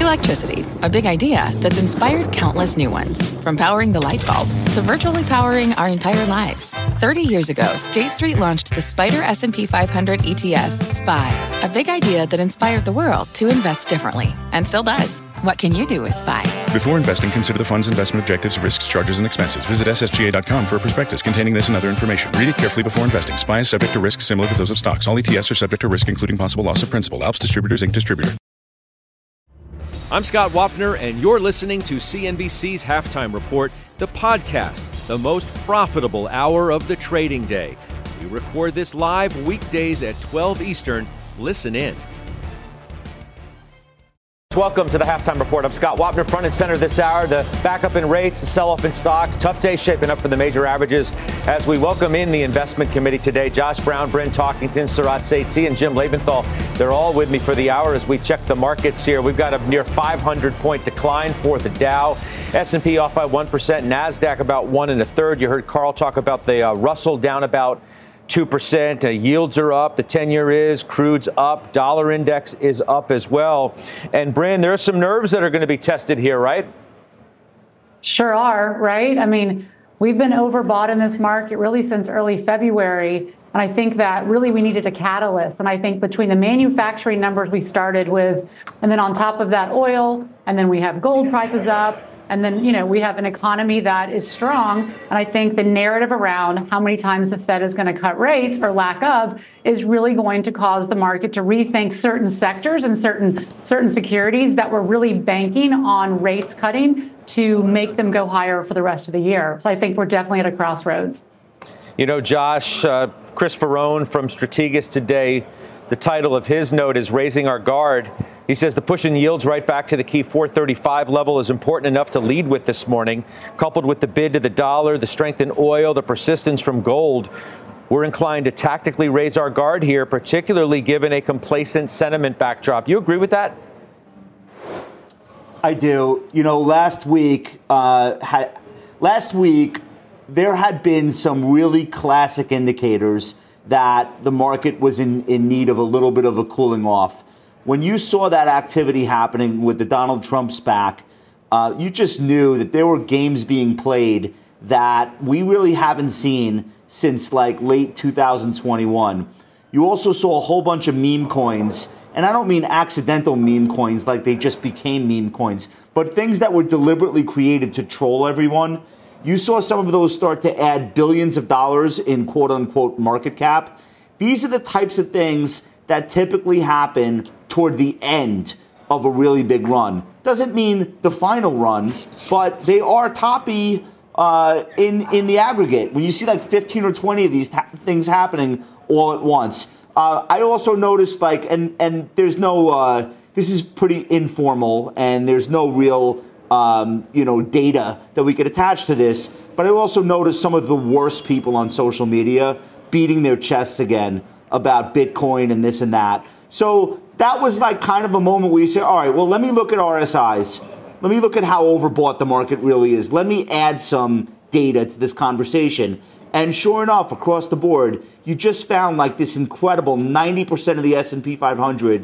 Electricity, a big idea that's inspired countless new ones. From powering the light bulb to virtually powering our entire lives. 30 years ago, State Street launched the SPDR S&P 500 ETF, SPY. A big idea that inspired the world to invest differently. And still does. What can you do with SPY? Before investing, consider the fund's investment objectives, risks, charges, and expenses. Visit ssga.com for a prospectus containing this and other information. Read it carefully before investing. SPY is subject to risks similar to those of stocks. All ETFs are subject to risk, including possible loss of principal. Alps Distributors, Inc. Distributor. I'm Scott Wapner, and you're listening to CNBC's Halftime Report, the podcast, the most profitable hour of the trading day. We record this live weekdays at 12 Eastern. Listen in. Welcome to the Halftime Report. I'm Scott Wapner, front and center this hour. The backup in rates, the sell-off in stocks. Tough day shaping up for the major averages as we welcome in the investment committee today. Josh Brown, Bryn Talkington, Sarat Sethi, and Jim Lebenthal. They're all with me for the hour as we check the markets here. We've got a near 500-point decline for the Dow. S&P off by 1%. NASDAQ about 1 1/3. You heard Carl talk about the Russell down about 2%. Yields are up. The 10-year is. Crude's up. Dollar index is up as well. And Bryn, there are some nerves that are going to be tested here, right? Sure are, right? I mean, we've been overbought in this market really since early February. And I think that really we needed a catalyst. And I think between the manufacturing numbers we started with, and then on top of that oil, and then we have gold prices up, and then, you know, we have an economy that is strong. And I think the narrative around how many times the Fed is going to cut rates or lack of is really going to cause the market to rethink certain sectors and certain securities that were really banking on rates cutting to make them go higher for the rest of the year. So I think we're definitely at a crossroads. You know, Josh, Chris Ferrone from Strategas today, the title of his note is Raising Our Guard. He says the push in yields right back to the key 435 level is important enough to lead with this morning. Coupled with the bid to the dollar, the strength in oil, the persistence from gold, we're inclined to tactically raise our guard here, particularly given a complacent sentiment backdrop. You agree with that? I do. You know, last week there had been some really classic indicators that the market was in need of a little bit of a cooling off. When you saw that activity happening with the Donald Trump SPAC, you just knew that there were games being played that we really haven't seen since like late 2021. You also saw a whole bunch of meme coins, and I don't mean accidental meme coins like they just became meme coins, but things that were deliberately created to troll everyone. You saw some of those start to add billions of dollars in quote-unquote market cap. These are the types of things that typically happen toward the end of a really big run. Doesn't mean the final run, but they are toppy in the aggregate. When you see like 15 or 20 of these things happening all at once. I also noticed and there's no, this is pretty informal and there's no real data that we could attach to this. But I also noticed some of the worst people on social media beating their chests again about Bitcoin and this and that. So that was like kind of a moment where you say, all right, well, let me look at RSIs. Let me look at how overbought the market really is. Let me add some data to this conversation. And sure enough, across the board, you just found like this incredible 90% of the S&P 500, in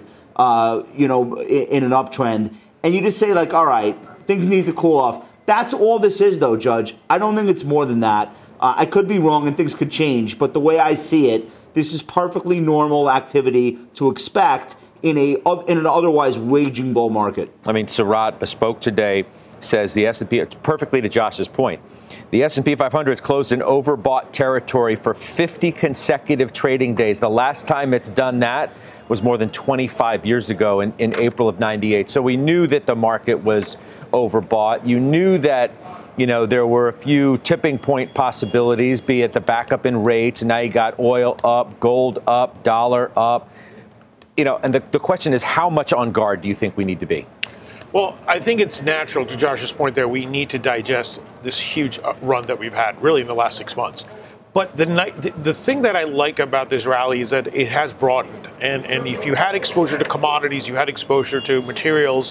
an uptrend. And you just say like, all right, things need to cool off. That's all this is, though, Judge. I don't think it's more than that. I could be wrong and things could change. But the way I see it, this is perfectly normal activity to expect in an otherwise raging bull market. I mean, Sarat Bespoke today says the S&P, perfectly to Josh's point, the S&P 500 has closed in overbought territory for 50 consecutive trading days. The last time it's done that was more than 25 years ago in April of 98. So we knew that the market was overbought. You knew that, there were a few tipping point possibilities, be it the backup in rates. Now you got oil up, gold up, dollar up. And the question is, how much on guard do you think we need to be? Well, I think it's natural, to Josh's point there, we need to digest this huge run that we've had, really, in the last 6 months. But the thing that I like about this rally is that it has broadened. And if you had exposure to commodities, you had exposure to materials,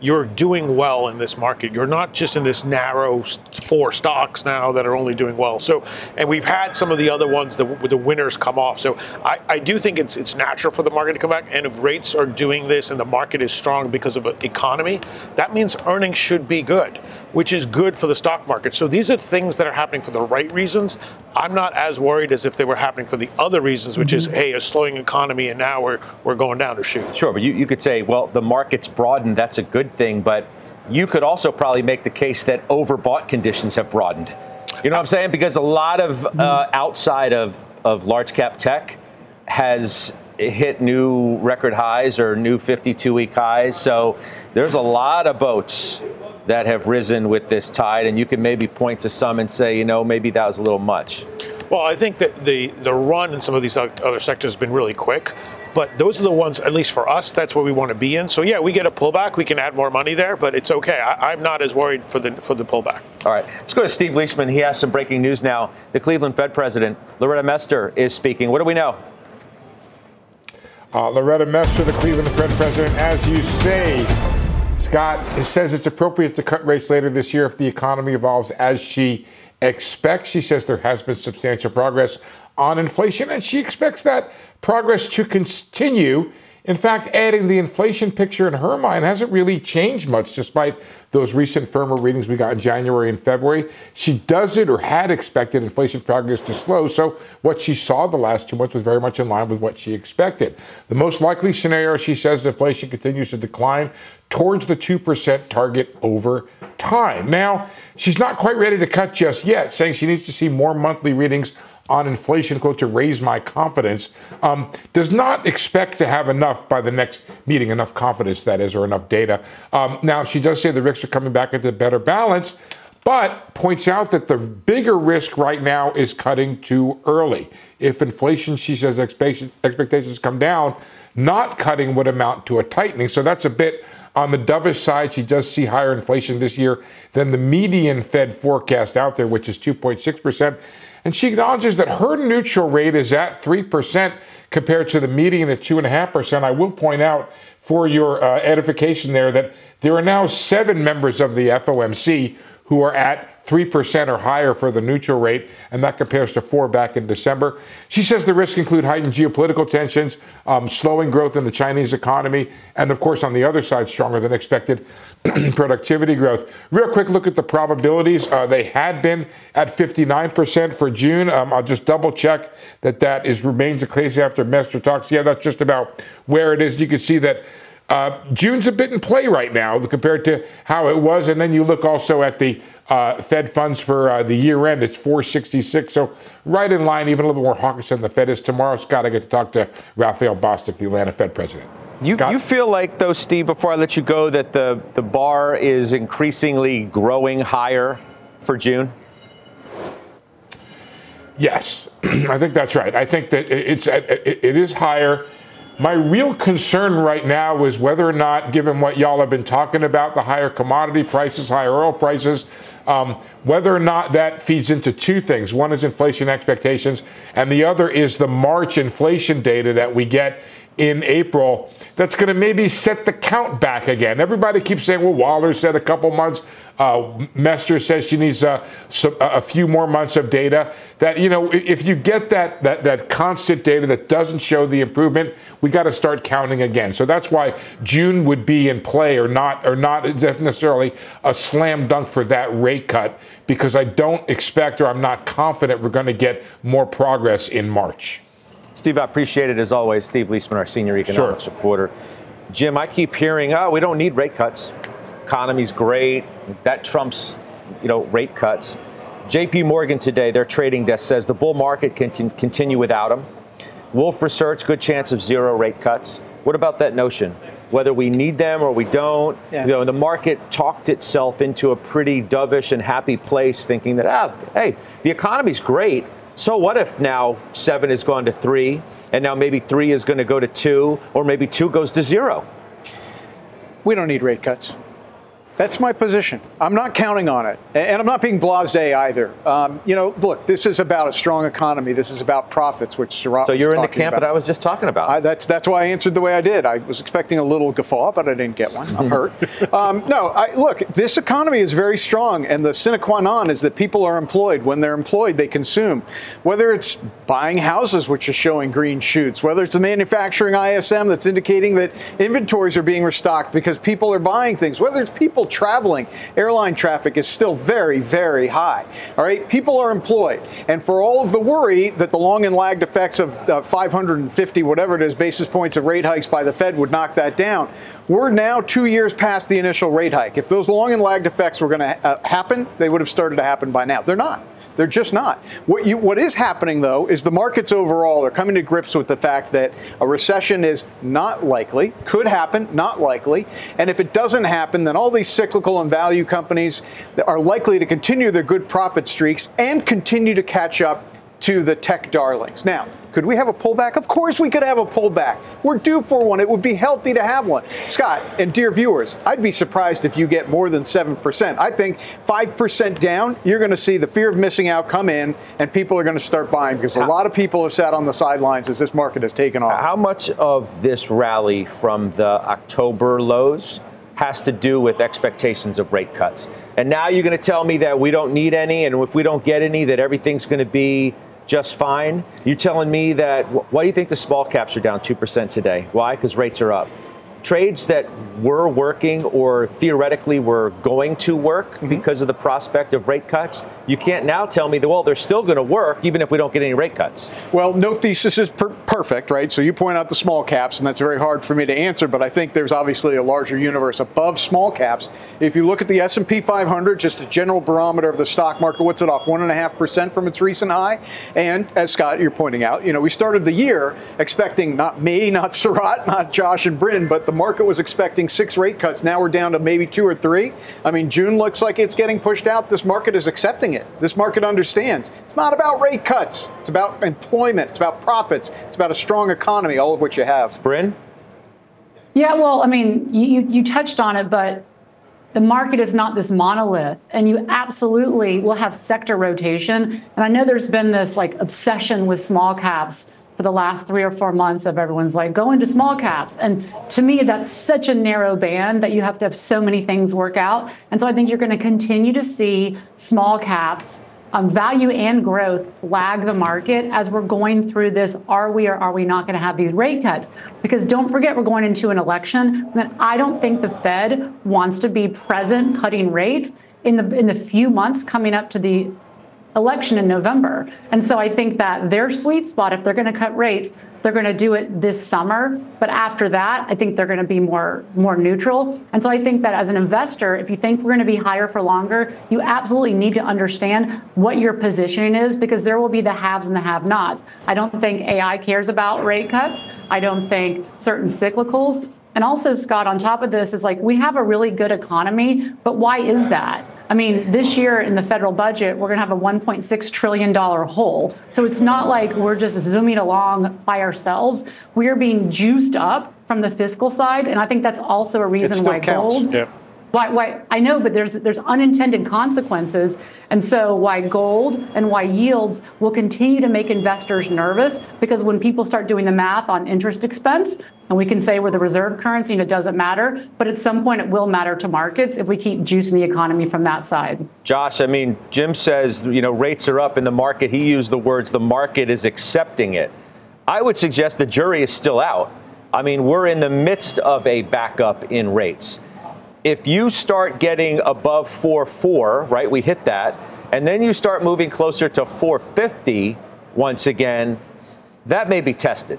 you're doing well in this market. You're not just in this narrow 4 stocks now that are only doing well. So, and we've had some of the other ones, the winners come off. So I do think it's natural for the market to come back. And if rates are doing this and the market is strong because of an economy, that means earnings should be good, which is good for the stock market. So these are things that are happening for the right reasons. I'm not as worried as if they were happening for the other reasons, which is, hey, a slowing economy and now we're going down to shoot. Sure, but you could say, well, the market's broadened. That's a good thing. But you could also probably make the case that overbought conditions have broadened. You know what I'm saying? Because a lot of outside of large cap tech has hit new record highs or new 52-week highs. So there's a lot of boats that have risen with this tide. And you can maybe point to some and say, maybe that was a little much. Well, I think that the run in some of these other sectors has been really quick. But those are the ones, at least for us, that's where we want to be in. So, yeah, we get a pullback. We can add more money there, but it's okay. I'm not as worried for the pullback. All right. Let's go to Steve Leishman. He has some breaking news now. The Cleveland Fed president, Loretta Mester, is speaking. What do we know? Loretta Mester, the Cleveland Fed president, as you say, Scott, says it's appropriate to cut rates later this year if the economy evolves as she expects. She says there has been substantial progress on inflation, and she expects that progress to continue. In fact, adding the inflation picture in her mind hasn't really changed much despite those recent firmer readings we got in January and February. She doesn't or had expected inflation progress to slow, so what she saw the last 2 months was very much in line with what she expected. The most likely scenario, she says, inflation continues to decline towards the 2% target over time. Now, she's not quite ready to cut just yet, saying she needs to see more monthly readings on inflation, quote, to raise my confidence. Does not expect to have enough by the next meeting, enough confidence, that is, or enough data. Now, she does say the risks are coming back into better balance, but points out that the bigger risk right now is cutting too early. If inflation, she says, expectations come down, not cutting would amount to a tightening. So that's a bit on the dovish side. She does see higher inflation this year than the median Fed forecast out there, which is 2.6%. And she acknowledges that her neutral rate is at 3% compared to the median at 2.5%. I will point out for your edification there that there are now 7 members of the FOMC who are at 3% or higher for the neutral rate, and that compares to 4 back in December. She says the risks include heightened geopolitical tensions, slowing growth in the Chinese economy, and of course, on the other side, stronger than expected productivity growth. Real quick look at the probabilities. They had been at 59% for June. I'll just double check that remains the case after Mester talks. Yeah, that's just about where it is. You can see that June's a bit in play right now compared to how it was. And then you look also at the Fed funds for the year end. It's 466. So right in line, even a little bit more hawkish than the Fed is. Tomorrow, Scott, I get to talk to Raphael Bostic, the Atlanta Fed president. You feel like, though, Steve, before I let you go, that the bar is increasingly growing higher for June? Yes, I think that's right. I think that it is higher. My real concern right now is whether or not, given what y'all have been talking about, the higher commodity prices, higher oil prices, whether or not that feeds into 2 things. One is inflation expectations, and the other is the March inflation data that we get in April that's going to maybe set the count back again. Everybody keeps saying, well, Waller said a couple months. Mester says she needs a few more months of data. That, if you get that constant data that doesn't show the improvement, we got to start counting again. So that's why June would be in play or not necessarily a slam dunk for that rate cut, because I don't expect, or I'm not confident, we're going to get more progress in March. Steve, I appreciate it as always. Steve Leishman, our senior economics reporter. Jim, I keep hearing, we don't need rate cuts. Economy's great. That trumps, rate cuts. JP Morgan today, their trading desk says the bull market can continue without them. Wolf Research, good chance of 0 rate cuts. What about that notion? Whether we need them or we don't, the market talked itself into a pretty dovish and happy place, thinking that, hey, the economy's great. So what if now 7 has gone to 3, and now maybe 3 is going to go to 2, or maybe 2 goes to 0? We don't need rate cuts. That's my position. I'm not counting on it. And I'm not being blasé either. Look, this is about a strong economy. This is about profits, which Surat So was you're in the talking camp about. that I was just talking about. That's why I answered the way I did. I was expecting a little guffaw, but I didn't get one. I'm hurt. Look, this economy is very strong, and the sine qua non is that people are employed. When they're employed, they consume. Whether it's buying houses, which is showing green shoots, whether it's the manufacturing ISM that's indicating that inventories are being restocked because people are buying things, whether it's people traveling, airline traffic is still very, very high. All right, people are employed. And for all of the worry that the long and lagged effects of 550, whatever it is, basis points of rate hikes by the Fed would knock that down, we're now 2 years past the initial rate hike. If those long and lagged effects were going to happen, they would have started to happen by now. They're not. They're just not. What is happening, though, is the markets overall are coming to grips with the fact that a recession is not likely, could happen, not likely. And if it doesn't happen, then all these cyclical and value companies are likely to continue their good profit streaks and continue to catch up to the tech darlings. Now, could we have a pullback? Of course we could have a pullback. We're due for one. It would be healthy to have one. Scott, and dear viewers, I'd be surprised if you get more than 7%. I think 5% down, you're going to see the fear of missing out come in, and people are going to start buying because a lot of people have sat on the sidelines as this market has taken off. How much of this rally from the October lows has to do with expectations of rate cuts? And now you're going to tell me that we don't need any, and if we don't get any, that everything's going to be just fine. You're telling me that, why do you think the small caps are down 2% today? Why? Because rates are up. Trades that were working or theoretically were going to work because of the prospect of rate cuts, you can't now tell me that, well, they're still going to work even if we don't get any rate cuts. Well, no thesis is perfect, right? So you point out the small caps, and that's very hard for me to answer, but I think there's obviously a larger universe above small caps. If you look at the S&P 500, just a general barometer of the stock market, what's it off? 1.5% from its recent high. And as Scott, you're pointing out, we started the year expecting not me, not Surat, not Josh and Bryn, but the market was expecting 6 rate cuts. Now we're down to maybe 2 or 3. I mean, June looks like it's getting pushed out. This market is accepting it. This market understands. It's not about rate cuts. It's about employment. It's about profits. It's about a strong economy, all of which you have. Bryn? Yeah, well, I mean, you touched on it, but the market is not this monolith, and you absolutely will have sector rotation. And I know there's been this obsession with small caps for the last 3 or 4 months of everyone's go into small caps. And to me, that's such a narrow band that you have to have so many things work out. And so I think you're going to continue to see small caps, value and growth lag the market as we're going through this. Are we or are we not going to have these rate cuts? Because don't forget, we're going into an election. And I don't think the Fed wants to be present cutting rates in the few months coming up to the election in November. And so I think that their sweet spot, if they're going to cut rates, they're going to do it this summer. But after that, I think they're going to be more neutral. And so I think that as an investor, if you think we're going to be higher for longer, you absolutely need to understand what your positioning is, because there will be the haves and the have-nots. I don't think AI cares about rate cuts. I don't think certain cyclicals. And also, Scott, on top of this is we have a really good economy, but why is that? I mean, this year in the federal budget, we're going to have a $1.6 trillion hole. So it's not like we're just zooming along by ourselves. We are being juiced up from the fiscal side. And I think that's also a reason why gold. Yeah. Why I know, but there's unintended consequences. And so why gold and why yields will continue to make investors nervous, because when people start doing the math on interest expense, and we can say we're the reserve currency and it doesn't matter, but at some point it will matter to markets if we keep juicing the economy from that side. Josh, I mean, Jim says, rates are up in the market. He used the words, the market is accepting it. I would suggest the jury is still out. I mean, we're in the midst of a backup in rates. If you start getting above 4.4, right, we hit that, and then you start moving closer to 4.50 once again, that may be tested.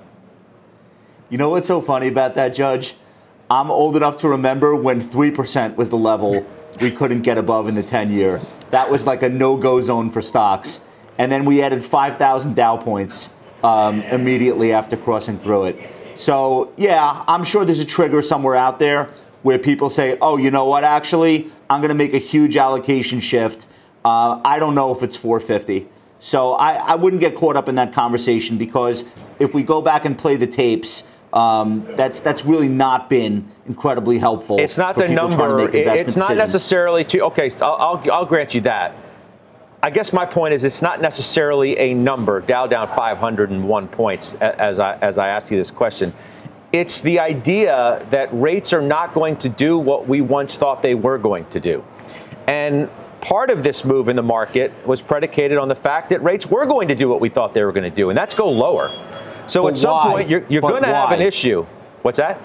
You know what's so funny about that, Judge? I'm old enough to remember when 3% was the level we couldn't get above in the 10-year. That was like a no-go zone for stocks. And then we added 5,000 Dow points immediately after crossing through it. So, yeah, I'm sure there's a trigger somewhere out there where people say, oh, you know what, actually, I'm going to make a huge allocation shift. I don't know if it's 450. So I wouldn't get caught up in that conversation, because if we go back and play the tapes, That's really not been incredibly helpful. It's not the number. It's not necessarily okay. I'll grant you that. I guess my point is it's not necessarily a number. Dow down 501 points as I asked you this question. It's the idea that rates are not going to do what we once thought they were going to do. And part of this move in the market was predicated on the fact that rates were going to do what we thought they were going to do, and that's go lower. So at some point, you're going to have an issue. What's that?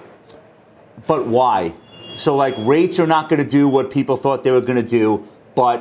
But why? So, like, rates are not going to do what people thought they were going to do, but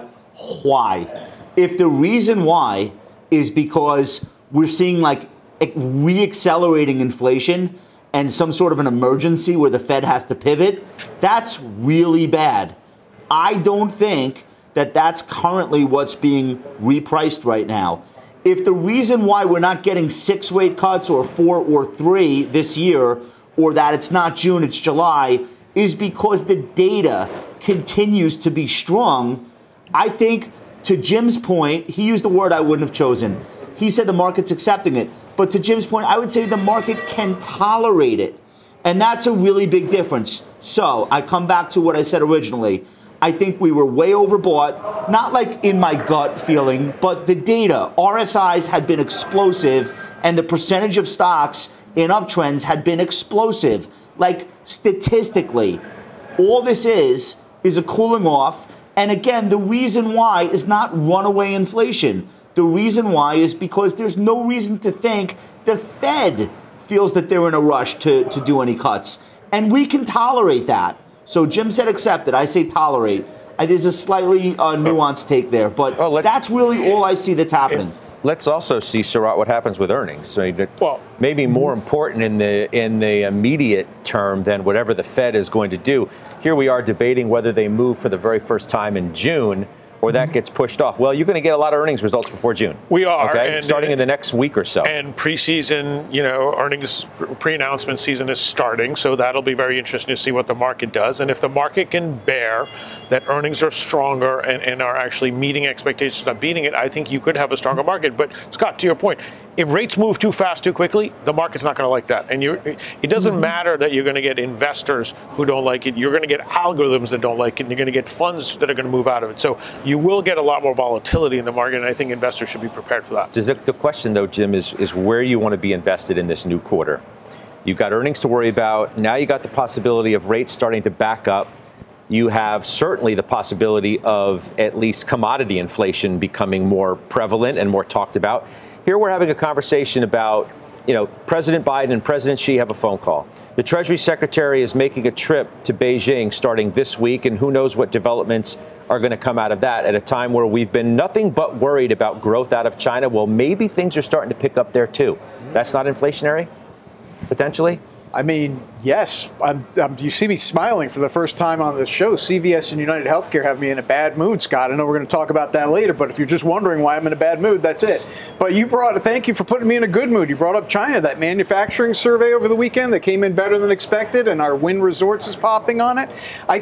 why? If the reason why is because we're seeing, like, re-accelerating inflation and some sort of an emergency where the Fed has to pivot, that's really bad. I don't think that that's currently what's being repriced right now. If the reason why we're not getting 6 rate cuts or 4 or 3 this year, or that it's not June, it's July, is because the data continues to be strong, I think, to Jim's point, he used the word I wouldn't have chosen. He said the market's accepting it. But to Jim's point, I would say the market can tolerate it. And that's a really big difference. So I come back to what I said originally. I think we were way overbought, not like in my gut feeling, but the data. RSIs had been explosive, and the percentage of stocks in uptrends had been explosive. Like, statistically, all this is a cooling off. And again, the reason why is not runaway inflation. The reason why is because there's no reason to think the Fed feels that they're in a rush to do any cuts. And we can tolerate that. So Jim said accept it. I say tolerate. There's a slightly nuanced take there, but that's really all I see that's happening. Let's also see, Sarat, what happens with earnings. I mean, maybe more important in the immediate term than whatever the Fed is going to do. Here we are debating whether they move for the very first time in June, or that gets pushed off. Well, you're going to get a lot of earnings results before June. We are. Okay? And, starting in the next week or so. And preseason, earnings pre-announcement season is starting, so that'll be very interesting to see what the market does. And if the market can bear that earnings are stronger and are actually meeting expectations, not beating it, I think you could have a stronger market. But, Scott, to your point, if rates move too fast, too quickly, the market's not going to like that. And it doesn't matter that you're going to get investors who don't like it. You're going to get algorithms that don't like it, and you're going to get funds that are going to move out of it. So you will get a lot more volatility in the market, and I think investors should be prepared for that. The question, though, Jim, is where you want to be invested in this new quarter. You've got earnings to worry about. Now you got the possibility of rates starting to back up. You have certainly the possibility of at least commodity inflation becoming more prevalent and more talked about. Here we're having a conversation about, President Biden and President Xi have a phone call. The Treasury Secretary is making a trip to Beijing starting this week, and who knows what developments are going to come out of that at a time where we've been nothing but worried about growth out of China. Well, maybe things are starting to pick up there, too. That's not inflationary, potentially? I mean, yes. You see me smiling for the first time on this show. CVS and United Healthcare have me in a bad mood, Scott. I know we're going to talk about that later, but if you're just wondering why I'm in a bad mood, that's it. But thank you for putting me in a good mood. You brought up China, that manufacturing survey over the weekend that came in better than expected, and our Wynn Resorts is popping on it.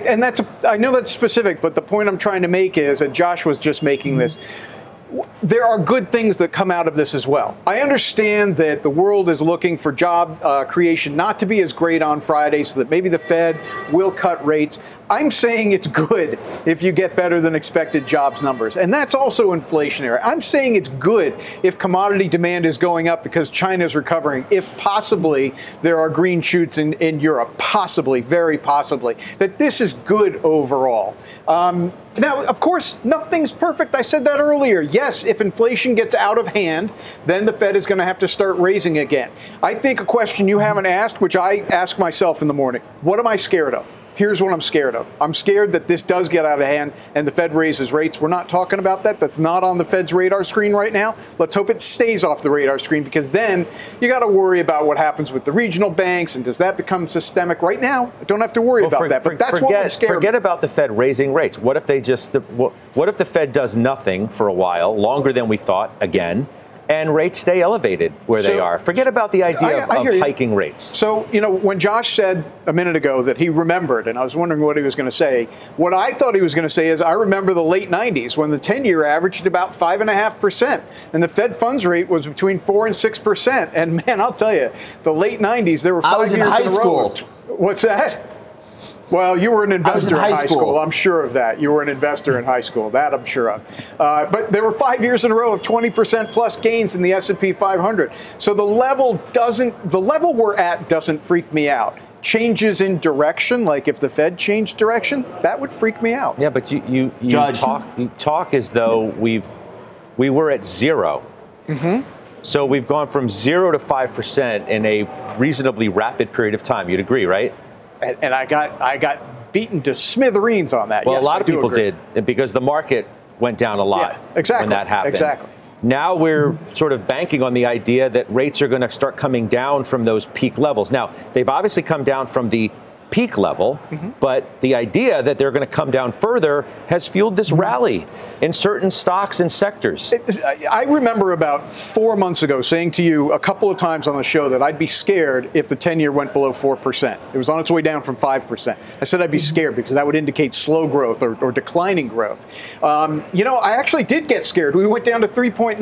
I know that's specific, but the point I'm trying to make is, and Josh was just making this, there are good things that come out of this as well. I understand that the world is looking for job creation not to be as great on Friday, so that maybe the Fed will cut rates. I'm saying it's good if you get better than expected jobs numbers. And that's also inflationary. I'm saying it's good if commodity demand is going up because China is recovering, if possibly there are green shoots in Europe, possibly, very possibly, that this is good overall. Now, of course, nothing's perfect. I said that earlier. Yes, if inflation gets out of hand, then the Fed is going to have to start raising again. I think a question you haven't asked, which I ask myself in the morning, what am I scared of? Here's what I'm scared of. I'm scared that this does get out of hand and the Fed raises rates. We're not talking about that. That's not on the Fed's radar screen right now. Let's hope it stays off the radar screen, because then you got to worry about what happens with the regional banks, and does that become systemic? Right now, I don't have to worry about that. But that's what would scare me. Forget about the Fed raising rates. What if the Fed does nothing for a while, longer than we thought, again, and rates stay elevated where they are. Forget about the idea of hiking rates. So, when Josh said a minute ago that he remembered, and I was wondering what he was going to say, what I thought he was going to say is, I remember the late 90s when the 10-year averaged about 5.5%, and the Fed funds rate was between 4 and 6%. And man, I'll tell you, the late 90s, there were 5 years in a row. What's that? Well, you were an investor in high school. I'm sure of that. You were an investor in high school. That I'm sure of. But there were 5 years in a row of 20% plus gains in the S&P 500. So the level we're at doesn't freak me out. Changes in direction, like if the Fed changed direction, that would freak me out. Yeah, but you talk as though we were at zero. Mm-hmm. So we've gone from 0 to 5% in a reasonably rapid period of time. You'd agree, right? And I got beaten to smithereens on that. Well, yes, a lot of people did, because the market went down a lot when that happened. Exactly. Now we're sort of banking on the idea that rates are going to start coming down from those peak levels. Now, they've obviously come down from the peak level, but the idea that they're going to come down further has fueled this rally in certain stocks and sectors. I remember about 4 months ago saying to you a couple of times on the show that I'd be scared if the 10-year went below 4%. It was on its way down from 5%. I said I'd be scared because that would indicate slow growth or declining growth. I actually did get scared. We went down to 3.9%.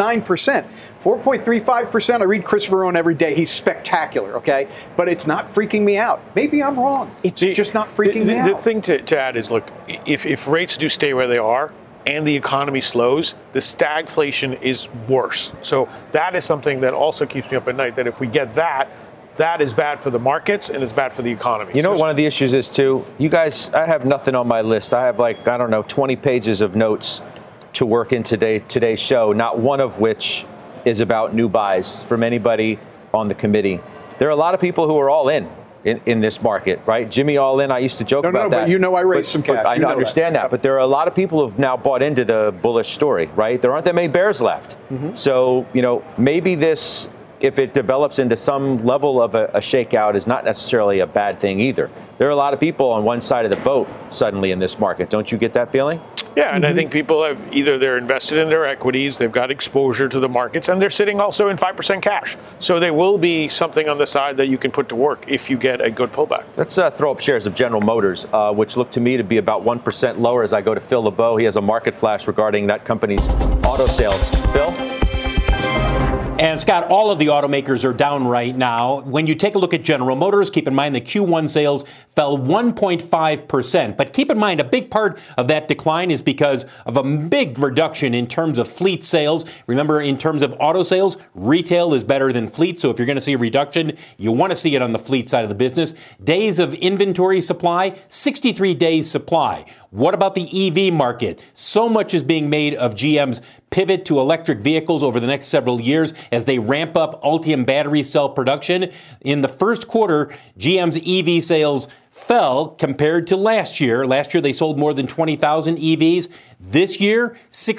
4.35%. I read Chris Verone every day. He's spectacular, okay? But it's not freaking me out. Maybe I'm wrong. It's just not freaking me out. The thing to add is, look, if rates do stay where they are and the economy slows, the stagflation is worse. So that is something that also keeps me up at night, that if we get that is bad for the markets and it's bad for the economy. You know what one of the issues is, too? You guys, I have nothing on my list. I have 20 pages of notes to work in today's show, not one of which is about new buys from anybody on the committee. There are a lot of people who are all in this market, right? Jimmy all in. I used to joke about that. But I raised some cash. I understand that. But there are a lot of people who have now bought into the bullish story, right? There aren't that many bears left. Mm-hmm. So, maybe this, if it develops into some level of a shakeout, is not necessarily a bad thing either. There are a lot of people on one side of the boat suddenly in this market. Don't you get that feeling? Yeah, and I think people have they're invested in their equities, they've got exposure to the markets, and they're sitting also in 5% cash. So there will be something on the side that you can put to work if you get a good pullback. Let's throw up shares of General Motors, which look to me to be about 1% lower as I go to Phil LeBeau. He has a market flash regarding that company's auto sales. Phil? And Scott, all of the automakers are down right now. When you take a look at General Motors, keep in mind the Q1 sales fell 1.5%. But keep in mind, a big part of that decline is because of a big reduction in terms of fleet sales. Remember, in terms of auto sales, retail is better than fleet. So if you're going to see a reduction, you want to see it on the fleet side of the business. Days of inventory supply, 63 days supply. What about the EV market? So much is being made of GM's pivot to electric vehicles over the next several years as they ramp up Ultium battery cell production. In the first quarter, GM's EV sales fell compared to last year. Last year, they sold more than 20,000 EVs. This year,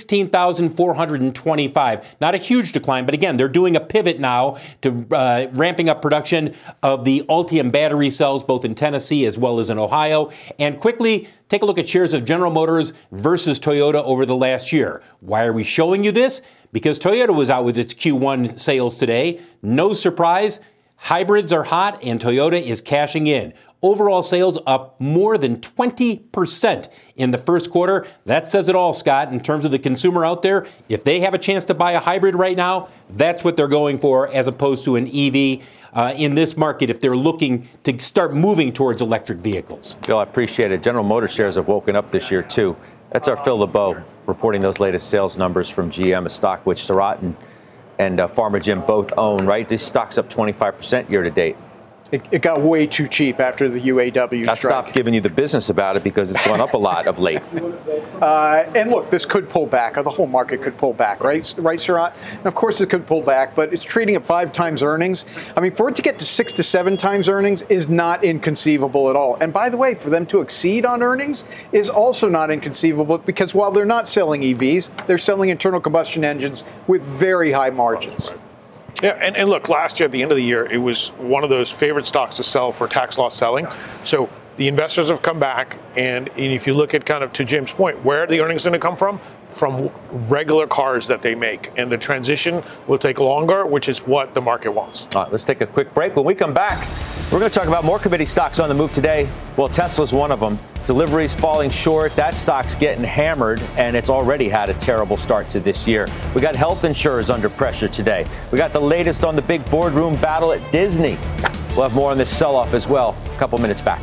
16,425. Not a huge decline, but again, they're doing a pivot now to ramping up production of the Ultium battery cells, both in Tennessee as well as in Ohio. And quickly, take a look at shares of General Motors versus Toyota over the last year. Why are we showing you this? Because Toyota was out with its Q1 sales today. No surprise, hybrids are hot and Toyota is cashing in. Overall sales up more than 20% in the first quarter. That says it all, Scott, in terms of the consumer out there. If they have a chance to buy a hybrid right now, that's what they're going for as opposed to an EV in this market if they're looking to start moving towards electric vehicles. Bill, I appreciate it. General Motors shares have woken up this year, too. That's our Phil LeBeau reporting those latest sales numbers from GM, a stock which Surratt and Farmer Jim both own, right? This stock's up 25% year to date. It got way too cheap after the UAW strike. I stopped giving you the business about it because it's gone up a lot of late. And look, this could pull back. The whole market could pull back, right, Surratt? And of course it could pull back, but it's trading at 5 times earnings. I mean, for it to get to 6 to 7 times earnings is not inconceivable at all. And by the way, for them to exceed on earnings is also not inconceivable because while they're not selling EVs, they're selling internal combustion engines with very high margins. Yeah, and look, last year at the end of the year, it was one of those favorite stocks to sell for tax loss selling. So the investors have come back, and if you look at kind of to Jim's point, where are the earnings going to come from? from regular cars that they make. And the transition will take longer, which is what the market wants. All right, let's take a quick break. When we come back, we're going to talk about more committee stocks on the move today. Well, Tesla's one of them. Deliveries falling short. That stock's getting hammered, and it's already had a terrible start to this year. We got health insurers under pressure today. We got the latest on the big boardroom battle at Disney. We'll have more on this sell-off as well. A couple minutes back.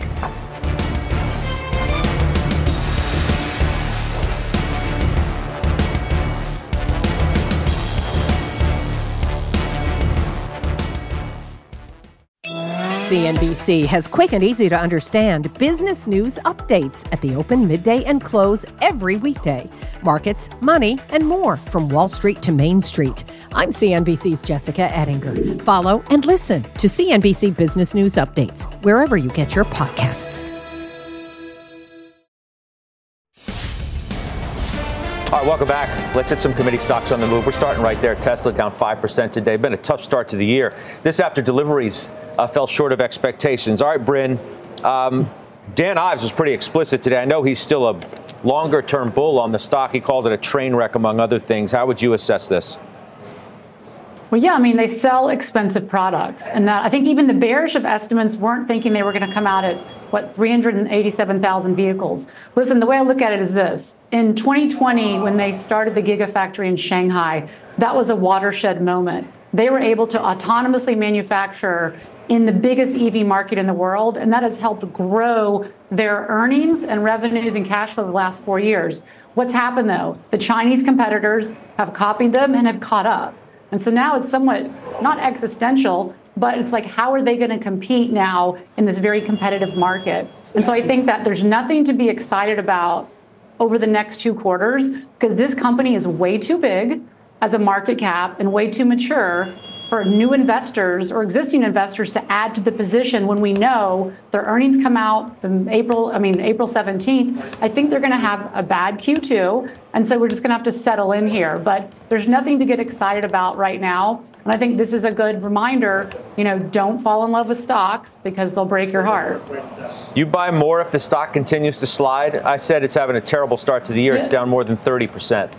CNBC has quick and easy to understand business news updates at the open, midday, and close every weekday. Markets, money, and more from Wall Street to Main Street. I'm CNBC's Jessica Ettinger. Follow and listen to CNBC Business News Updates wherever you get your podcasts. All right, welcome back. Let's hit some committee stocks on the move. We're starting right there. Tesla down 5% today. Been a tough start to the year. This after deliveries fell short of expectations. All right, Bryn. Dan Ives was pretty explicit today. I know he's still a longer-term bull on the stock. He called it a train wreck, among other things. How would you assess this? Well, yeah, I mean, they sell expensive products. And I think even the bearish of estimates weren't thinking they were going to come out at, 387,000 vehicles. Listen, the way I look at it is this. In 2020, when they started the Gigafactory in Shanghai, that was a watershed moment. They were able to autonomously manufacture in the biggest EV market in the world, and that has helped grow their earnings and revenues and cash flow the last 4 years. What's happened, though? The Chinese competitors have copied them and have caught up. And so now it's somewhat not existential, but it's like, how are they going to compete now in this very competitive market? And so I think that there's nothing to be excited about over the next 2 quarters, because this company is way too big as a market cap and way too mature for new investors or existing investors to add to the position when we know their earnings come out from April 17th. I think they're going to have a bad Q2. And so we're just going to have to settle in here. But there's nothing to get excited about right now. And I think this is a good reminder, don't fall in love with stocks because they'll break your heart. You buy more if the stock continues to slide? I said it's having a terrible start to the year. Yeah. It's down more than 30%.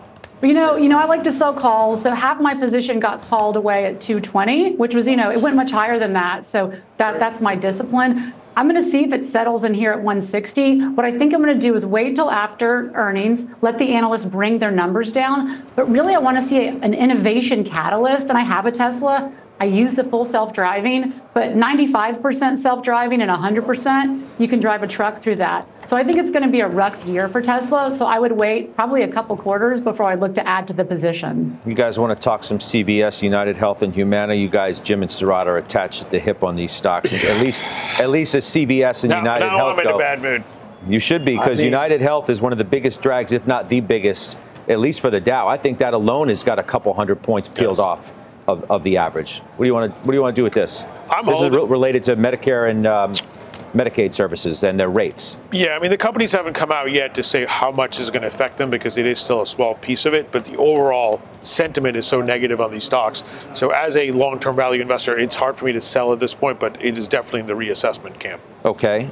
I like to sell calls. So half my position got called away at 220, which was, it went much higher than that. So that's my discipline. I'm going to see if it settles in here at 160. What I think I'm going to do is wait till after earnings, let the analysts bring their numbers down. But really, I want to see an innovation catalyst. And I have a Tesla. I use the full self-driving, but 95% self-driving and 100%, you can drive a truck through that. So I think it's going to be a rough year for Tesla. So I would wait probably a couple quarters before I look to add to the position. You guys want to talk some CVS, United Health, and Humana? You guys, Jim and Surratt, are attached at the hip on these stocks. At least as CVS and United Health go. I'm in a bad mood. You should be, because United Health is one of the biggest drags, if not the biggest, at least for the Dow. I think that alone has got a couple hundred points peeled off of the average. What do you want to do with this? This is related to Medicare and Medicaid services and their rates. Yeah, I mean, the companies haven't come out yet to say how much is going to affect them because it is still a small piece of it, but the overall sentiment is so negative on these stocks. So as a long-term value investor, it's hard for me to sell at this point, but it is definitely in the reassessment camp. Okay.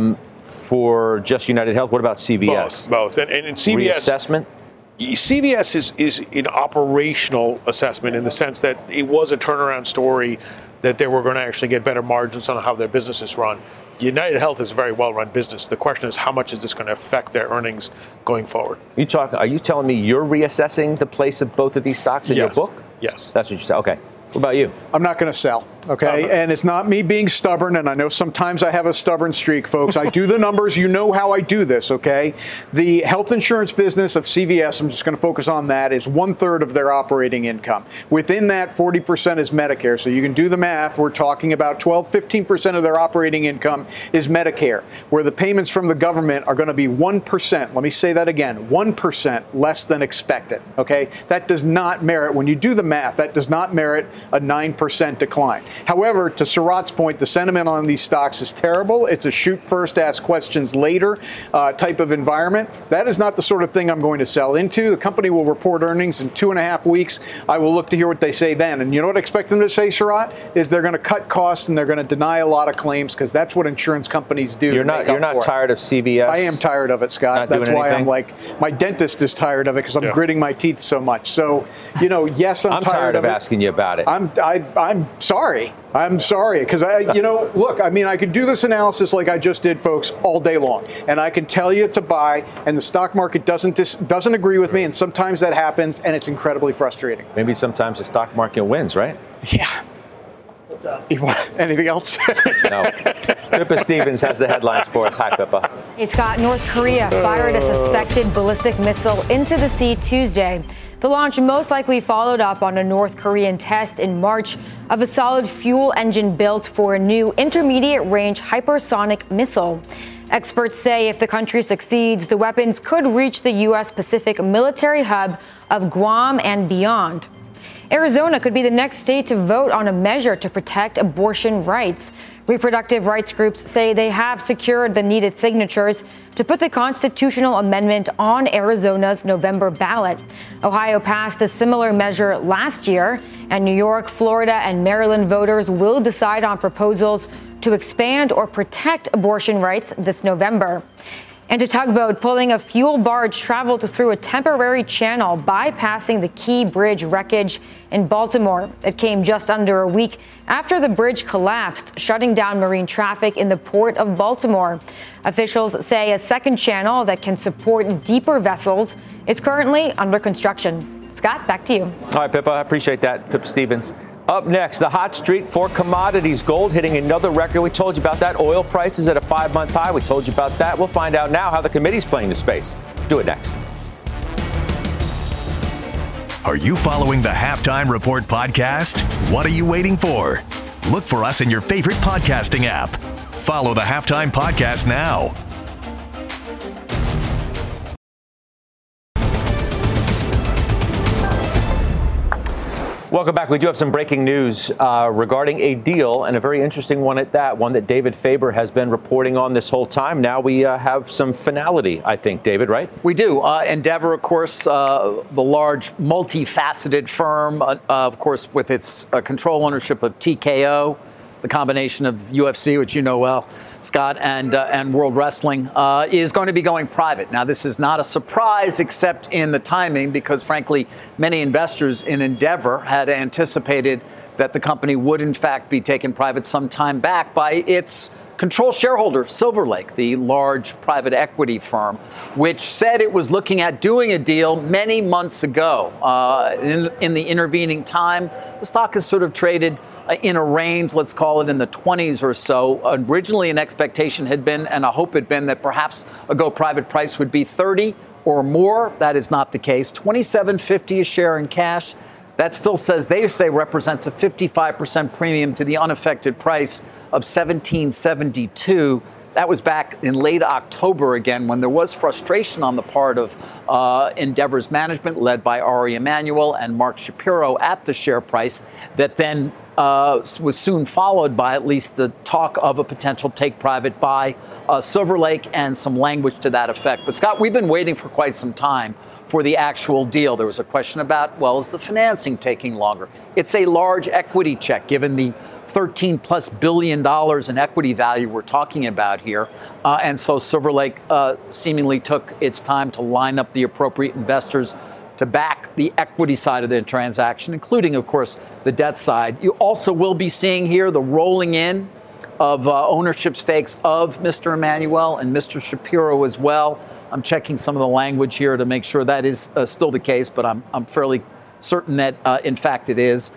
For just United Health, what about CVS? Both. And in CVS... Reassessment? CVS is an operational assessment in the sense that it was a turnaround story, that they were going to actually get better margins on how their business is run. United Health is a very well-run business. The question is, how much is this going to affect their earnings going forward? Are you telling me you're reassessing the place of both of these stocks in your book? Yes. That's what you said. Okay. What about you? I'm not going to sell, okay? And it's not me being stubborn, and I know sometimes I have a stubborn streak, folks. I do the numbers. You know how I do this, okay? The health insurance business of CVS, I'm just going to focus on that, is 1/3 of their operating income. Within that, 40% is Medicare. So you can do the math. We're talking about 15% of their operating income is Medicare, where the payments from the government are going to be 1%. Let me say that again, 1% less than expected, okay? That does not merit, when you do the math, that does not merit a 9% decline. However, to Sarat's point, the sentiment on these stocks is terrible. It's a shoot first, ask questions later type of environment. That is not the sort of thing I'm going to sell into. The company will report earnings in 2.5 weeks. I will look to hear what they say then. And you know what I expect them to say, Sarat? Is they're going to cut costs and they're going to deny a lot of claims, because that's what insurance companies do. You're not tired of CVS? I am tired of it, Scott. That's why I'm like, my dentist is tired of it, because I'm gritting my teeth so much. So, yes, I'm tired of asking you about it. I'm sorry. I'm sorry, because look, I could do this analysis like I just did, folks, all day long, and I can tell you to buy, and the stock market doesn't agree with me, and sometimes that happens, and it's incredibly frustrating. Maybe sometimes the stock market wins, right? Yeah. Anything else? No. Pippa Stevens has the headlines for us. Hi, Pippa. Hey, Scott. North Korea fired a suspected ballistic missile into the sea Tuesday. The launch most likely followed up on a North Korean test in March of a solid fuel engine built for a new intermediate-range hypersonic missile. Experts say if the country succeeds, the weapons could reach the U.S. Pacific military hub of Guam and beyond. Arizona could be the next state to vote on a measure to protect abortion rights. Reproductive rights groups say they have secured the needed signatures to put the constitutional amendment on Arizona's November ballot. Ohio passed a similar measure last year, and New York, Florida, and Maryland voters will decide on proposals to expand or protect abortion rights this November. And a tugboat pulling a fuel barge traveled through a temporary channel, bypassing the Key Bridge wreckage in Baltimore. It came just under a week after the bridge collapsed, shutting down marine traffic in the port of Baltimore. Officials say a second channel that can support deeper vessels is currently under construction. Scott, back to you. All right, Pippa, I appreciate that. Pippa Stevens. Up next, the hot streak for commodities. Gold hitting another record. We told you about that. Oil prices at a 5-month high. We told you about that. We'll find out now how the committee's playing the space. Do it next. Are you following the Halftime Report podcast? What are you waiting for? Look for us in your favorite podcasting app. Follow the Halftime Podcast now. Welcome back. We do have some breaking news regarding a deal, and a very interesting one at that, one that David Faber has been reporting on this whole time. Now we have some finality, I think, David, right? We do. Endeavor, of course, the large multifaceted firm, of course, with its control ownership of TKO, the combination of UFC, which you know well, Scott, and World Wrestling, is going to be going private. Now, this is not a surprise, except in the timing, because, frankly, many investors in Endeavor had anticipated that the company would, in fact, be taken private some time back by its control shareholder, Silver Lake, the large private equity firm, which said it was looking at doing a deal many months ago. In the intervening time, the stock has sort of traded in a range, let's call it in the 20s or so. Originally, an expectation had been, and a hope had been, that perhaps a go private price would be 30 or more. That is not the case. $27.50 a share in cash. That still says, they say, represents a 55% premium to the unaffected price of $17.72. That was back in late October again, when there was frustration on the part of Endeavor's management, led by Ari Emanuel and Mark Shapiro, at the share price that then was soon followed by at least the talk of a potential take private by Silver Lake and some language to that effect. But Scott, we've been waiting for quite some time for the actual deal. There was a question about, well, is the financing taking longer? It's a large equity check, given the $13+ billion in equity value we're talking about here. And so Silver Lake seemingly took its time to line up the appropriate investors to back the equity side of the transaction, including, of course, the debt side. You also will be seeing here the rolling in of ownership stakes of Mr. Emanuel and Mr. Shapiro as well. I'm checking some of the language here to make sure that is still the case, but I'm fairly certain that, in fact, it is.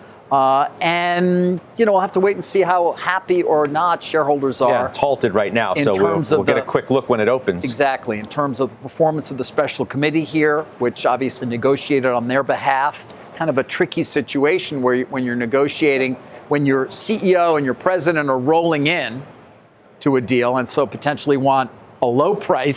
And, we'll have to wait and see how happy or not shareholders are. Yeah, it's halted right now, so we'll get a quick look when it opens. Exactly. In terms of the performance of the special committee here, which obviously negotiated on their behalf, kind of a tricky situation where when you're negotiating, when your CEO and your president are rolling in to a deal and so potentially want a low price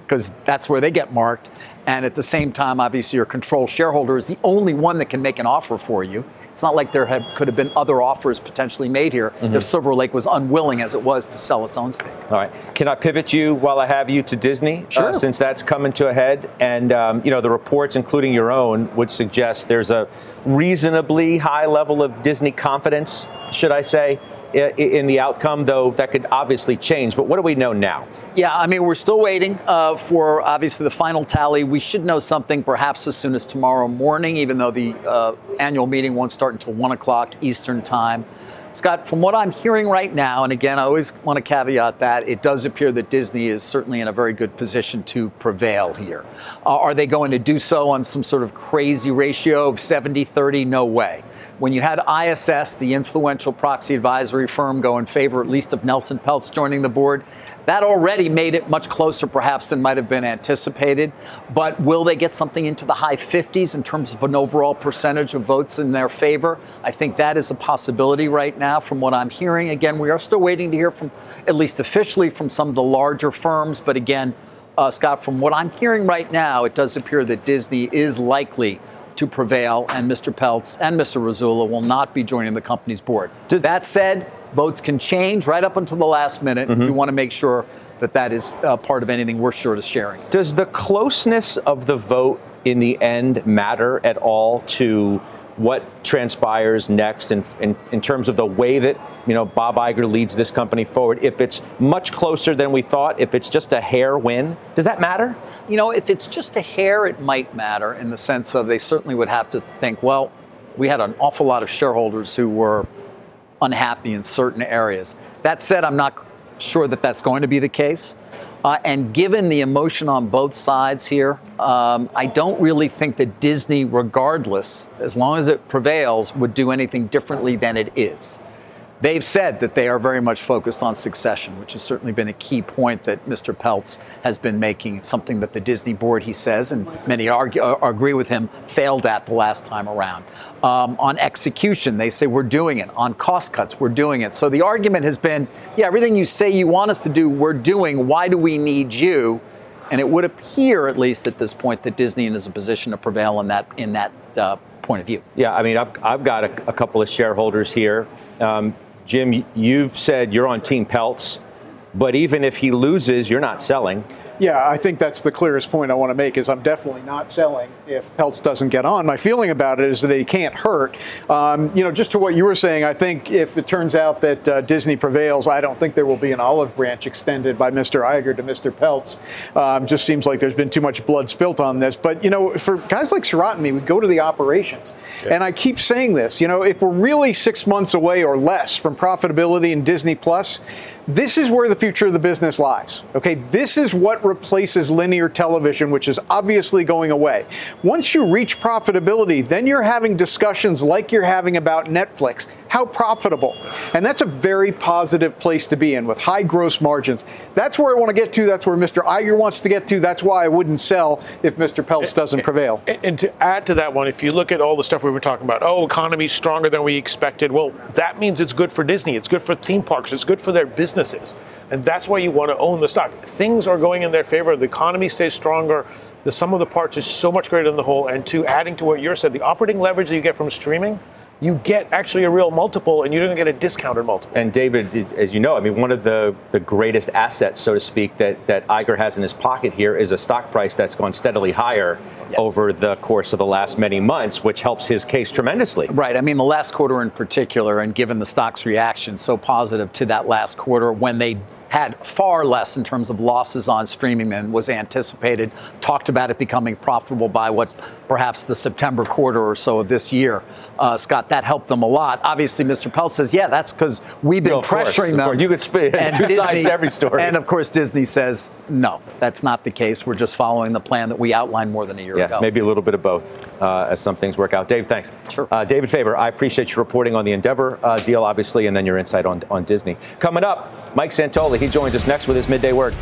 because that's where they get marked. And at the same time, obviously, your control shareholder is the only one that can make an offer for you. It's not like there could have been other offers potentially made here if Silver Lake was unwilling, as it was, to sell its own stake. All right. Can I pivot you while I have you to Disney? Sure. Since that's coming to a head. And, the reports, including your own, would suggest there's a reasonably high level of Disney confidence, should I say, in the outcome, though that could obviously change. But what do we know now? Yeah, I mean, we're still waiting for, obviously, the final tally. We should know something perhaps as soon as tomorrow morning, even though the annual meeting won't start until 1 o'clock Eastern time. Scott, from what I'm hearing right now, and again, I always want to caveat that, it does appear that Disney is certainly in a very good position to prevail here. Are they going to do so on some sort of crazy ratio of 70-30? No way. When you had ISS, the influential proxy advisory firm, go in favor at least of Nelson Peltz joining the board, that already made it much closer perhaps than might have been anticipated. But will they get something into the high 50s in terms of an overall percentage of votes in their favor? I think that is a possibility right now from what I'm hearing. Again, we are still waiting to hear from, at least officially, from some of the larger firms. But again, Scott, from what I'm hearing right now, it does appear that Disney is likely to prevail, and Mr. Peltz and Mr. Rosula will not be joining the company's board. That said, votes can change right up until the last minute. We want to make sure that that is part of anything we're sure to sharing. Does the closeness of the vote in the end matter at all to what transpires next in terms of the way that, Bob Iger leads this company forward? If it's much closer than we thought, if it's just a hair win, does that matter? If it's just a hair, it might matter in the sense of they certainly would have to think, well, we had an awful lot of shareholders who were unhappy in certain areas. That said, I'm not sure that that's going to be the case. And given the emotion on both sides here, I don't really think that Disney, regardless, as long as it prevails, would do anything differently than it is. They've said that they are very much focused on succession, which has certainly been a key point that Mr. Peltz has been making, something that the Disney board, he says, and many agree with him, failed at the last time around. On execution, they say we're doing it. On cost cuts, we're doing it. So the argument has been, yeah, everything you say you want us to do, we're doing. Why do we need you? And it would appear, at least at this point, that Disney is in a position to prevail in that point of view. Yeah, I mean, I've got a couple of shareholders here. Jim, you've said you're on Team Peltz, but even if he loses, you're not selling. Yeah, I think that's the clearest point I want to make is I'm definitely not selling if Peltz doesn't get on. My feeling about it is that he can't hurt. Just to what you were saying, I think if it turns out that Disney prevails, I don't think there will be an olive branch extended by Mr. Iger to Mr. Peltz. Just seems like there's been too much blood spilt on this. But, for guys like Surratt and me, we go to the operations. Yeah. And I keep saying this, if we're really 6 months away or less from profitability in Disney Plus, this is where the future of the business lies. Okay, this is what replaces linear television, which is obviously going away. Once you reach profitability, then you're having discussions like you're having about Netflix. How profitable? And that's a very positive place to be in with high gross margins. That's where I want to get to. That's where Mr. Iger wants to get to. That's why I wouldn't sell if Mr. Peltz doesn't prevail. And to add to that one, if you look at all the stuff we were talking about, economy's stronger than we expected. Well, that means it's good for Disney. It's good for theme parks. It's good for their businesses. And that's why you want to own the stock. Things are going in their favor. The economy stays stronger. The sum of the parts is so much greater than the whole. And adding to what you said, the operating leverage that you get from streaming, you get actually a real multiple, and you don't get a discounted multiple. And David, as you know, I mean, one of the greatest assets, so to speak, that Iger has in his pocket here is a stock price that's gone steadily higher over the course of the last many months, which helps his case tremendously. Right. I mean, the last quarter in particular, and given the stock's reaction so positive to that last quarter when they had far less in terms of losses on streaming than was anticipated, talked about it becoming profitable by what perhaps the September quarter or so of this year. Scott, that helped them a lot. Obviously, Mr. Peltz says, yeah, that's because we've been pressuring them. You could spin two sides to every story. And of course, Disney says, no, that's not the case. We're just following the plan that we outlined more than a year ago. Maybe a little bit of both as some things work out. Dave, thanks. Sure. David Faber, I appreciate your reporting on the Endeavor deal, obviously, and then your insight on Disney. Coming up, Mike Santoli. He joins us next with his midday word.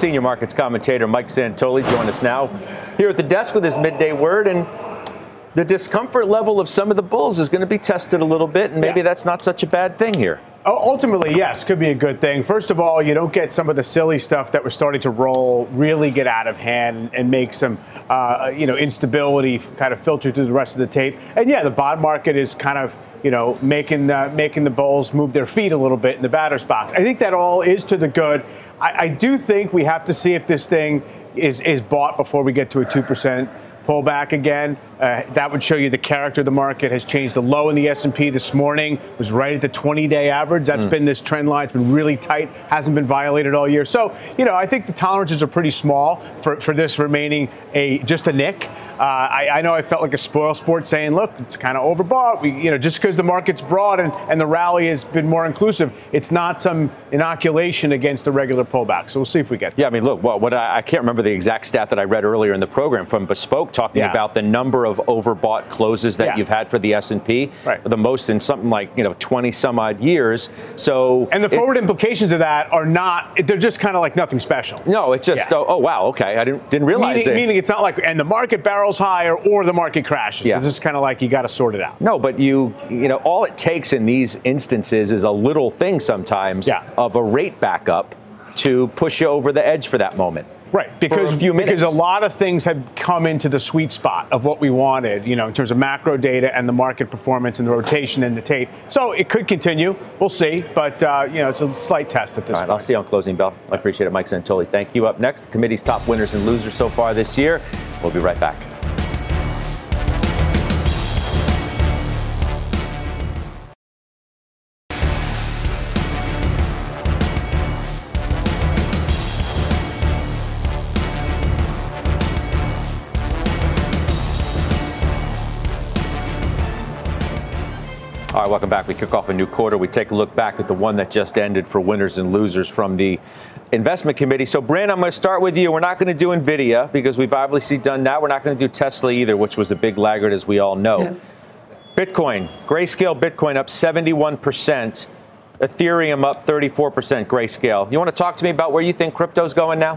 senior markets commentator Mike Santoli join us now here at the desk with his midday word. And the discomfort level of some of the bulls is going to be tested a little bit, and maybe that's not such a bad thing here. Ultimately, yes, could be a good thing. First of all, you don't get some of the silly stuff that was starting to roll really get out of hand and make some, instability kind of filter through the rest of the tape. And yeah, the bond market is kind of, making the bulls move their feet a little bit in the batter's box. I think that all is to the good. I do think we have to see if this thing is bought before we get to a 2% pullback again. That would show you the character of the market has changed. The low in the S&P this morning was right at the 20-day average. That's been this trend line. It's been really tight, hasn't been violated all year. So, I think the tolerances are pretty small for this remaining just a nick. I know I felt like a spoil sport saying, look, it's kind of overbought. Just because the market's broad and the rally has been more inclusive, it's not some inoculation against the regular pullback. So we'll see if we get there. Yeah, I mean, look, I can't remember the exact stat that I read earlier in the program from Bespoke talking about the number of overbought closes that you've had for the S&P, the most in something like 20 some odd years. So, and the forward implications of that are they're just kind of like nothing special. No, it's just oh wow, okay, I didn't realize that. Meaning it's not like and the market barrels higher or the market crashes. It's just kind of like you got to sort it out. No, but all it takes in these instances is a little thing sometimes of a rate backup to push you over the edge for that moment. Right, because a lot of things have come into the sweet spot of what we wanted, in terms of macro data and the market performance and the rotation and the tape. So it could continue. We'll see. But, it's a slight test at this point. I'll see you on Closing Bell. I appreciate it, Mike Santoli. Thank you. Up next, the committee's top winners and losers so far this year. We'll be right back. All right, welcome back. We kick off a new quarter. We take a look back at the one that just ended for winners and losers from the investment committee. So, Brand, I'm going to start with you. We're not going to do NVIDIA because we've obviously done that. We're not going to do Tesla either, which was the big laggard, as we all know. Yeah. Bitcoin, Grayscale Bitcoin up 71%. Ethereum up 34%, Grayscale. You want to talk to me about where you think crypto's going now?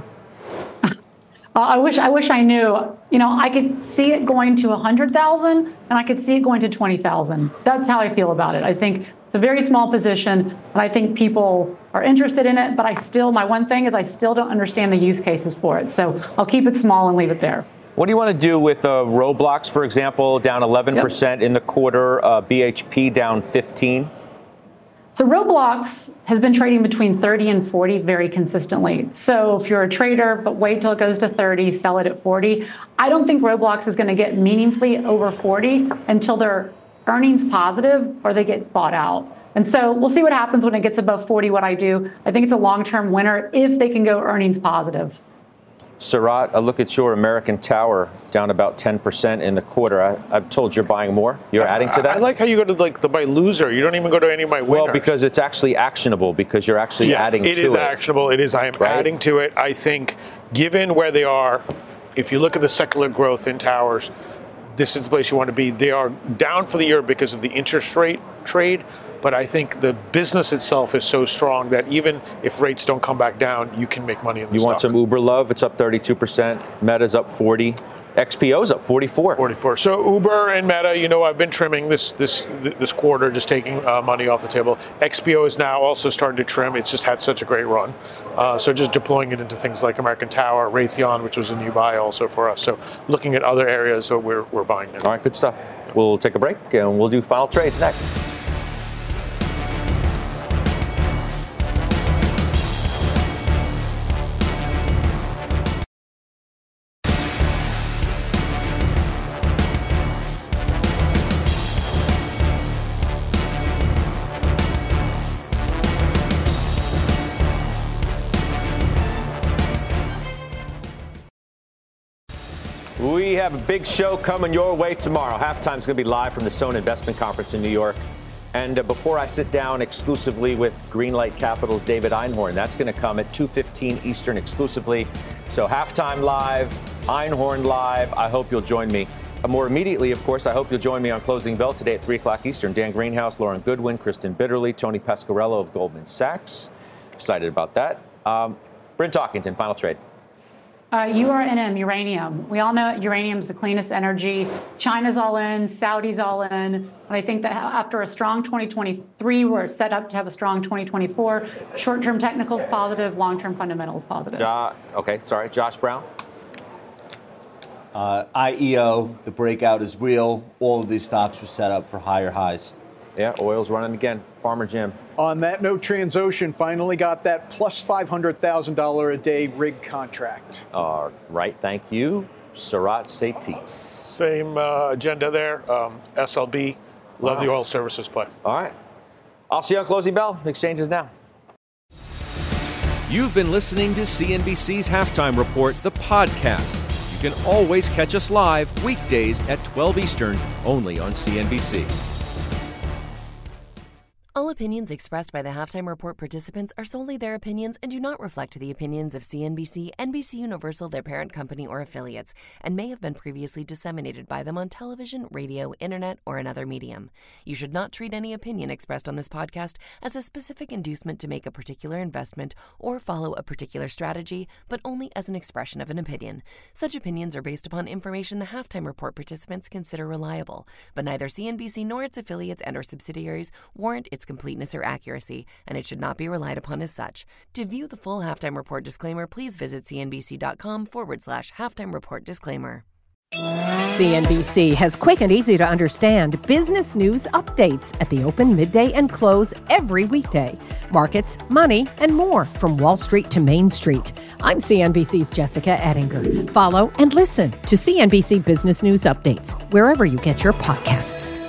I wish I knew. I could see it going to 100,000 and I could see it going to 20,000. That's how I feel about it. I think it's a very small position and I think people are interested in it, but my one thing is I still don't understand the use cases for it. So I'll keep it small and leave it there. What do you want to do with Roblox, for example, down 11% in the quarter, BHP down 15%? So Roblox has been trading between 30 and 40 very consistently. So if you're a trader, but wait till it goes to 30, sell it at 40. I don't think Roblox is going to get meaningfully over 40 until they're earnings positive or they get bought out. And so we'll see what happens when it gets above 40, what I do. I think it's a long-term winner if they can go earnings positive. Sarat, a look at your American Tower down about 10% in the quarter. I've told you're buying more. You're adding to that? I like how you go to the buy loser. You don't even go to any of my winners. Well, because it's actually actionable because you're actually adding to it. It is actionable. It is. I am adding to it. I think given where they are, if you look at the secular growth in towers, this is the place you want to be. They are down for the year because of the interest rate trade. But I think the business itself is so strong that even if rates don't come back down, you can make money in the stock. You want some Uber love? It's up 32%. Meta's up 40%. XPO's up 44%. So Uber and Meta, I've been trimming this quarter, just taking money off the table. XPO is now also starting to trim. It's just had such a great run. So just deploying it into things like American Tower, Raytheon, which was a new buy also for us. So looking at other areas that we're buying in. All right, good stuff. We'll take a break and we'll do final trades next. We have a big show coming your way tomorrow. Halftime's going to be live from the Sohn Investment Conference in New York. And before I sit down exclusively with Greenlight Capital's David Einhorn, that's going to come at 2:15 Eastern exclusively. So Halftime live, Einhorn live. I hope you'll join me. More immediately, of course, I hope you'll join me on Closing Bell today at 3 o'clock Eastern. Dan Greenhouse, Lauren Goodwin, Kristen Bitterly, Tony Pescarello of Goldman Sachs. Excited about that. Bryn Talkington, final trade. URNM, uranium. We all know uranium's the cleanest energy. China's all in, Saudi's all in. And I think that after a strong 2023, we're set up to have a strong 2024. Short-term technicals positive, long-term fundamentals positive. Josh Brown. IEO, the breakout is real. All of these stocks were set up for higher highs. Yeah, oil's running again. Farmer Jim. On that note, Transocean finally got that plus $500,000 a day rig contract. All right, thank you. Sarat Sethi. Same agenda there. SLB. Love the oil services play. All right. I'll see you on closing bell. Exchanges now. You've been listening to CNBC's Halftime Report, the podcast. You can always catch us live weekdays at 12 Eastern, only on CNBC. All opinions expressed by the Halftime Report participants are solely their opinions and do not reflect the opinions of CNBC, NBC Universal, their parent company, or affiliates, and may have been previously disseminated by them on television, radio, internet, or another medium. You should not treat any opinion expressed on this podcast as a specific inducement to make a particular investment or follow a particular strategy, but only as an expression of an opinion. Such opinions are based upon information the Halftime Report participants consider reliable, but neither CNBC nor its affiliates and or subsidiaries warrant its completeness or accuracy, and it should not be relied upon as such. To view the full Halftime Report disclaimer, please visit cnbc.com/halftime report disclaimer. CNBC has quick and easy to understand business news updates at the open, midday, and close every weekday. Markets, money, and more from Wall Street to Main Street. I'm CNBC's Jessica Ettinger. Follow and listen to CNBC Business News Updates wherever you get your podcasts.